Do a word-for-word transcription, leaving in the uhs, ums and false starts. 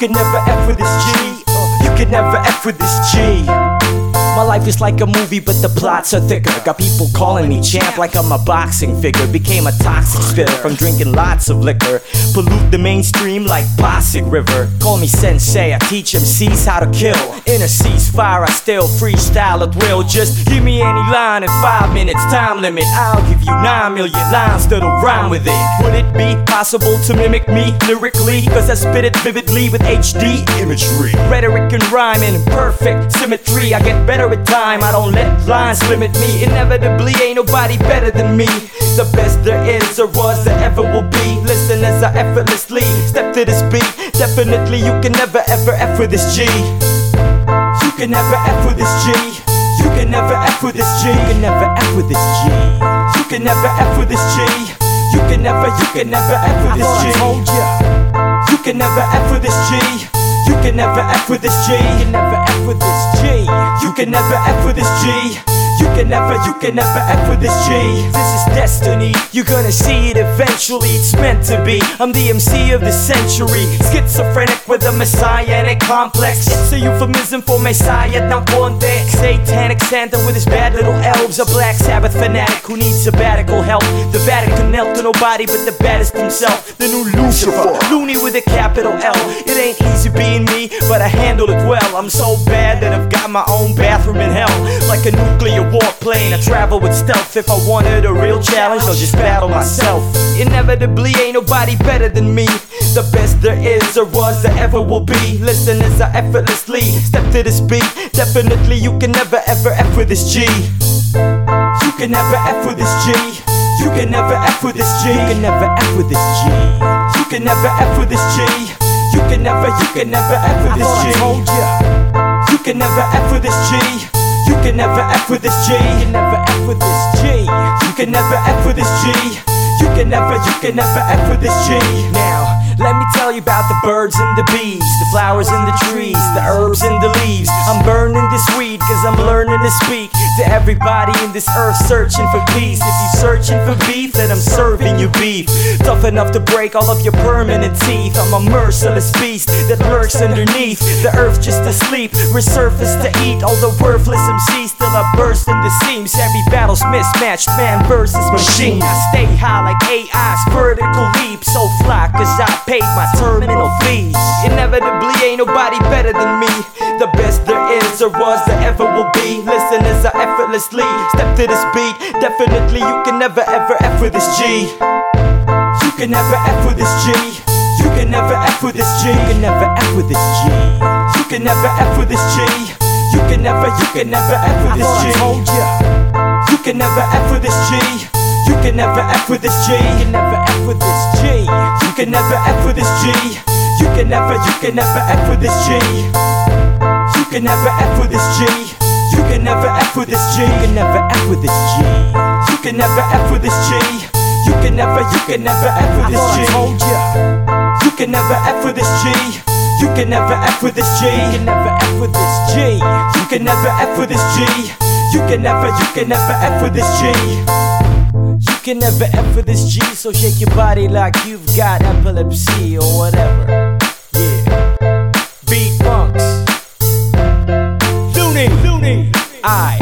can never F with this G. You can never F with this G. My life is like a movie, but the plots are thicker. Got people calling me champ like I'm a boxing figure. Became a toxic spitter from drinking lots of liquor. Pollute the mainstream like Pasig River. Call me sensei, I teach M Cs how to kill. In a ceasefire, I still freestyle at will. Just give me any line in five minutes, time limit. I'll give you nine million lines that'll rhyme with it. Would it be possible to mimic me lyrically? Cause I spit it vividly with H D imagery. Rhetoric and rhyme in perfect symmetry. I get better with time, I don't let lines limit me. Inevitably ain't nobody better than me. The best there is or was there ever will be. Listen as I effortlessly step to this beat. Definitely you can never ever F with this G. You can never F with this G. You can never F with this G. You can never F with this G. You can never F with this G. You can never, you can never F with this G. You can never F with this G. You can never F with this G. You can never F with this G. You can never F with this G. You can never, you can never F with this G. This is destiny, you're gonna see it eventually. It's meant to be, I'm the M C of the century. Schizophrenic with a messianic complex. It's a euphemism for messiah, now context. Satanic Santa with his bad little elves. A Black Sabbath fanatic who needs sabbatical help. The Vatican knelt to nobody but the baddest himself. The new Lucifer, loony with a capital L. It ain't easy being me, but I handle it well. I'm so bad that I've got my own bathroom in hell. Like a nuclear warplane, I travel with stealth. If I wanted a real challenge, I'll just battle myself. Inevitably ain't nobody better than me. The best there is or was there ever will be. Listen as I effortlessly step to this beat. Definitely you can never ever F with this G. You can never F with this G. You can never F with this G. You can never F with this G. You can never F with this G. You can never, you can never F with this G. You can never F with this G. You can never F with this G. You can never F with this G. You can never F with this G. You can never, you can never F with this G. Now, let me tell you about the birds and the bees, the flowers and the trees, the herbs and the leaves. I'm burning this weed cause I'm learning to speak to everybody in this earth searching for peace. If you're searching for beef, then I'm serving you beef. Tough enough to break all of your permanent teeth. I'm a merciless beast that lurks underneath the earth just asleep, resurface to eat all the worthless M Cs till I burst in the seams. Every battle's mismatched, man versus machine. I stay high like A I's vertical leap, so fly cause I paid my terminal fees. Inevitably ain't nobody better than me. The best there is or was there ever will be. Listen as I effortlessly step to this beat. Definitely you can never ever F with this G. You can never F with this G. You can never F with this G. You can never F with this G. You can never F with this G. You can never, you can never F with this G. You can never F with this G. You can never F with this G. You can never F with this G. You can never F with this G. You can never, you can never F with this G. You can never F with this G. You can never F with this G. You can never F with this G. You can never F with this G. You can never, you can never F with this G. You can never F with this G. You can never F with this G. You can never F with this G. You can never F with this G. You can never, you can never F with this G. You can never F with this G, so shake your body like you've got epilepsy or whatever. Yeah. Beat Funks. Loony, Loony. I